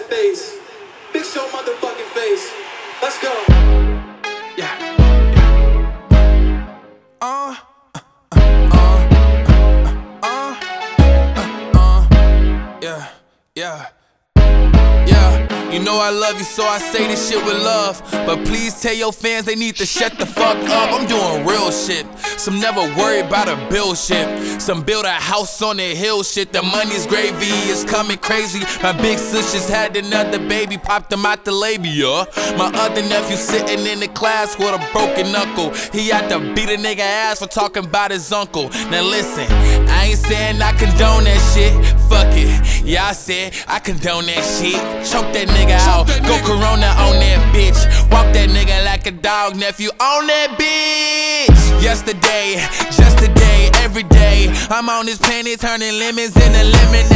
face. Fix your motherfucking face. Let's go. Yeah. Yeah. You know I love you, so I say this shit with love. But please tell your fans they need to shut the fuck up. I'm doing real shit. Some never worry about a bill shit. Some build a house on the hill shit. The money's gravy, it's coming crazy. My big sis just had another baby, popped him out the labia. My other nephew sitting in the class with a broken knuckle. He had to beat a nigga ass for talking about his uncle. Now listen, I ain't saying I condone that shit. Fuck it, yeah I said I condone that shit. Choke that nigga out, go Corona on that bitch. Walk that nigga like a dog, nephew, on that bitch. Yesterday, just today, every day I'm on this planet turning lemons into lemonade.